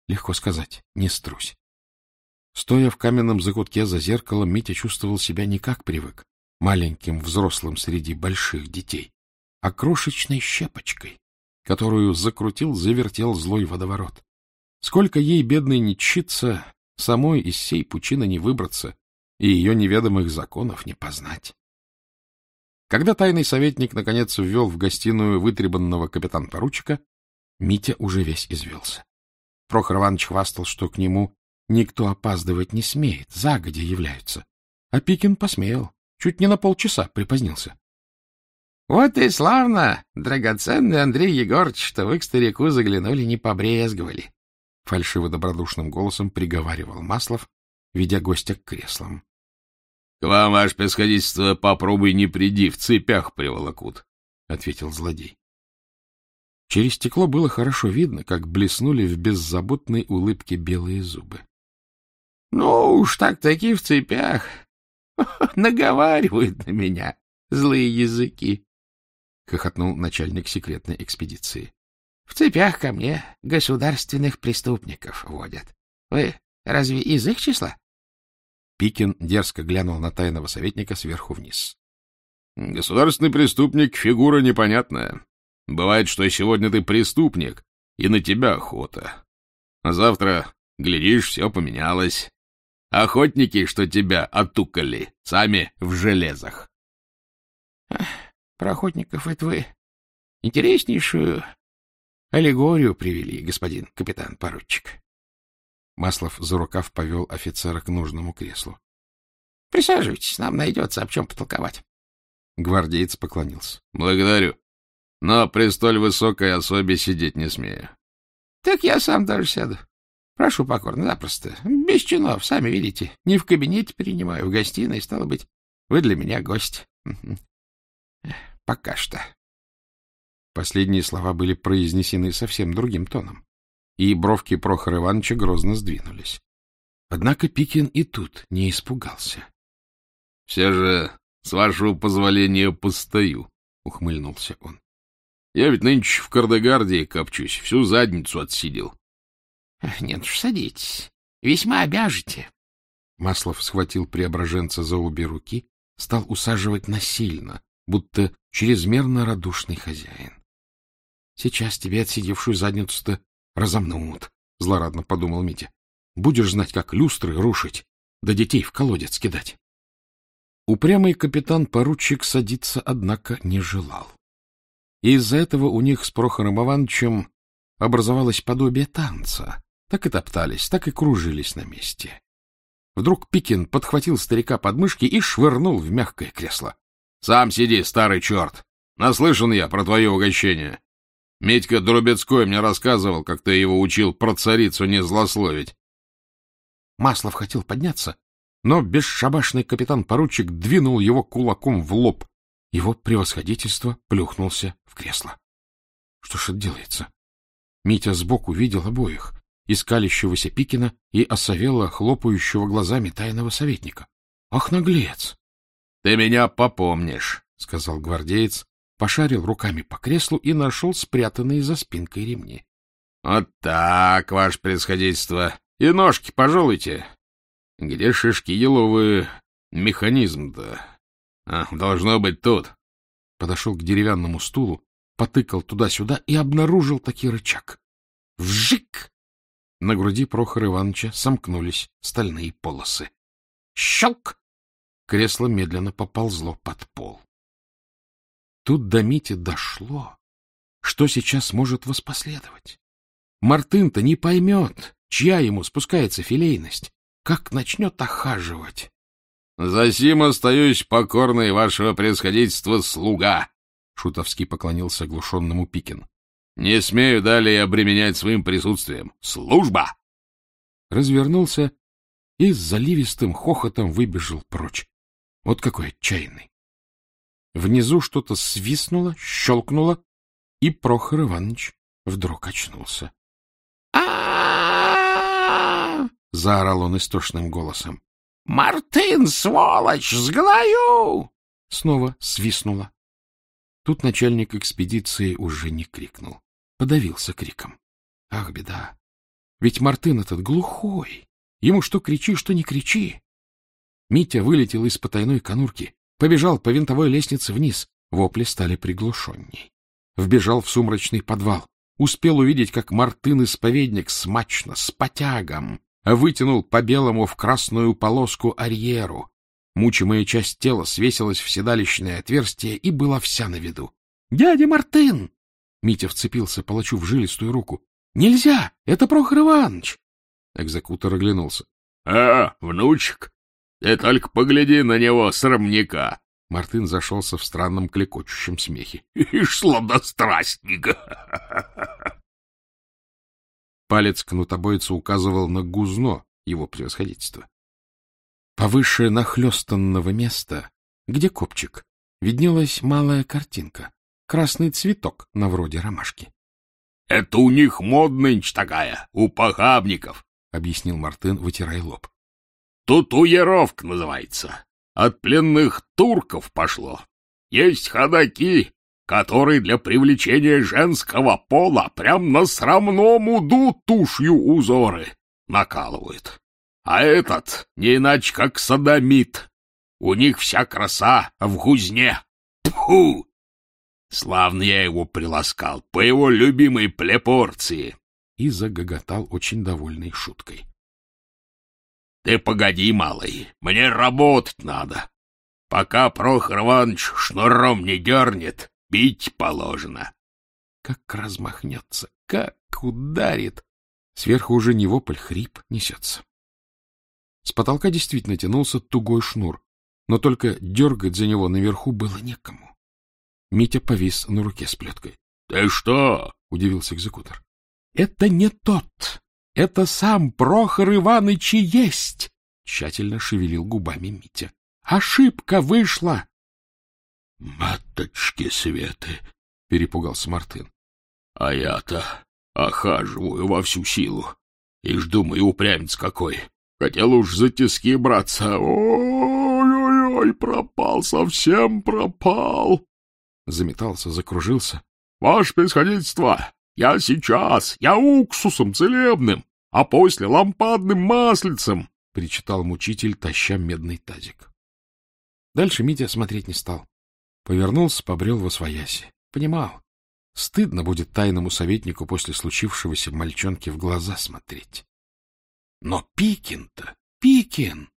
Легко сказать, не струсь. Стоя в каменном закутке за зеркалом, Митя чувствовал себя не как привык, маленьким взрослым среди больших детей, а крошечной щепочкой, которую закрутил, завертел злой водоворот. Сколько ей, бедной, не тщиться, самой из сей пучины не выбраться и ее неведомых законов не познать. Когда тайный советник наконец ввел в гостиную вытребанного капитан-поручика, Митя уже весь извелся. Прохор Иванович хвастал, что к нему никто опаздывать не смеет, загодя являются. А Пикин посмел, чуть не на полчаса припозднился. — Вот и славно, драгоценный Андрей Егорыч, что вы к старику заглянули, не побрезговали, — фальшиво-добродушным голосом приговаривал Маслов, ведя гостя к креслам. — К вам, ваше превосходительство, попробуй не приди, в цепях приволокут, — ответил злодей. Через стекло было хорошо видно, как блеснули в беззаботной улыбке белые зубы. — Ну уж так-таки в цепях. Наговаривают на меня злые языки, — хохотнул начальник секретной экспедиции. — В цепях ко мне государственных преступников водят. Вы разве из их числа? Пикин дерзко глянул на тайного советника сверху вниз. — Государственный преступник — фигура непонятная. Бывает, что сегодня ты преступник, и на тебя охота. А завтра, глядишь, все поменялось. Охотники, что тебя отукали, сами в железах. — Про охотников это вы интереснейшую аллегорию привели, господин капитан-поручик. Маслов за рукав повел офицера к нужному креслу. — Присаживайтесь, нам найдется об чем потолковать. Гвардеец поклонился. — Благодарю. Но при столь высокой особе сидеть не смею. — Так я сам даже сяду. Прошу покорно, запросто. Без чинов, сами видите. Не в кабинете принимаю, в гостиной, стало быть. Вы для меня гость. Пока что. Последние слова были произнесены совсем другим тоном, и бровки Прохора Ивановича грозно сдвинулись. Однако Пикин и тут не испугался. — Все же, с вашего позволения, постою, — ухмыльнулся он. — Я ведь нынче в Кардегардии копчусь, всю задницу отсидел. — Нет уж, садитесь. Весьма обяжете. Маслов схватил Преображенца за обе руки, стал усаживать насильно, будто чрезмерно радушный хозяин. — Сейчас тебе отсидевшую задницу-то разомнут, — злорадно подумал Митя. — Будешь знать, как люстры рушить, да детей в колодец кидать. Упрямый капитан-поручик садиться, однако, не желал. И из-за этого у них с Прохором Ивановичем образовалось подобие танца. Так и топтались, так и кружились на месте. Вдруг Пикин подхватил старика под мышки и швырнул в мягкое кресло. — Сам сиди, старый черт! Наслышан я про твое угощение. Митька Дробецкой мне рассказывал, как ты его учил про царицу не злословить. Маслов хотел подняться, но бесшабашный капитан-поручик двинул его кулаком в лоб. Его превосходительство плюхнулся в кресло. Что ж это делается? Митя сбоку видел обоих, искалящегося Пикина и осовело хлопающего глазами тайного советника. — Ах, наглец! — Ты меня попомнишь, — сказал гвардеец, пошарил руками по креслу и нашел спрятанные за спинкой ремни. — Вот так, ваше превосходительство. И ножки пожалуйте. Где шишки еловые? Механизм-то. Должно быть тут. Подошел к деревянному стулу, потыкал туда-сюда и обнаружил таки рычаг. Вжик! На груди Прохора Ивановича сомкнулись стальные полосы. Щелк! Кресло медленно поползло под пол. Тут до Мити дошло, что сейчас может воспоследовать. Мартын-то не поймет, чья ему спускается филейность, как начнет охаживать. — Засим остаюсь покорный вашего превосходительства слуга, — шутовски поклонился оглушенному Пикин. — Не смею далее обременять своим присутствием. Служба! Развернулся и с заливистым хохотом выбежал прочь. Вот какой отчаянный! Внизу что-то свистнуло, щелкнуло, и Прохор Иванович вдруг очнулся. — заорал он истошным голосом. — Мартын, сволочь, сглаю! Снова свистнуло. Тут начальник экспедиции уже не крикнул, подавился криком. Ах, беда! Ведь Мартын этот глухой. Ему что кричи, что не кричи. Митя вылетел из потайной конурки, побежал по винтовой лестнице вниз. Вопли стали приглушенней. Вбежал в сумрачный подвал. Успел увидеть, как Мартын-исповедник смачно, с потягом, вытянул по белому в красную полоску арьеру. Мучимая часть тела свесилась в седалищное отверстие и была вся на виду. — Дядя Мартын! Митя вцепился палачу в жилистую руку. — Нельзя! Это Прохор Иванович! Экзекутор оглянулся. — внучек, ты только погляди на него, срамника! Мартын зашелся в странном клекочущем смехе. — Ишь, сладострастник! Палец кнутобойца указывал на гузно его превосходительства. Повыше нахлёстанного места, где копчик, виднелась малая картинка. Красный цветок на вроде ромашки. — Это у них мод нынче такая, у похабников, — объяснил Мартын, вытирая лоб. — Татуировка называется. От пленных турков пошло. Есть ходаки, которые для привлечения женского пола прям на срамном уду тушью узоры накалывают. А этот не иначе как содомит. У них вся краса в гузне. Тьфу! Славно я его приласкал по его любимой плепорции. И загоготал очень довольной шуткой. — Ты погоди, малый, мне работать надо. Пока Прохор Иванович шнуром не дернет, бить положено. Как размахнется, как ударит! Сверху уже не вопль, хрип несется. С потолка действительно тянулся тугой шнур, но только дергать за него наверху было некому. Митя повис на руке с плеткой. — Ты что? — удивился экзекутор. — Это не тот. Это сам Прохор Иваныч и есть! — тщательно шевелил губами Митя. — Ошибка вышла! — Маточки Светы! — перепугался Мартын. — А я-то охаживаю во всю силу. Ишь, думаю, упрямец какой. Хотел уж за тиски браться. Ой-ой-ой, пропал, совсем пропал. Заметался, закружился. — Ваше превосходительство, я сейчас, я уксусом целебным, а после лампадным маслицем, — причитал мучитель, таща медный тазик. Дальше Митя смотреть не стал. Повернулся, побрел восвояси. Понимал, стыдно будет тайному советнику после случившегося мальчонке в глаза смотреть. Но Пикин-то, Пикин!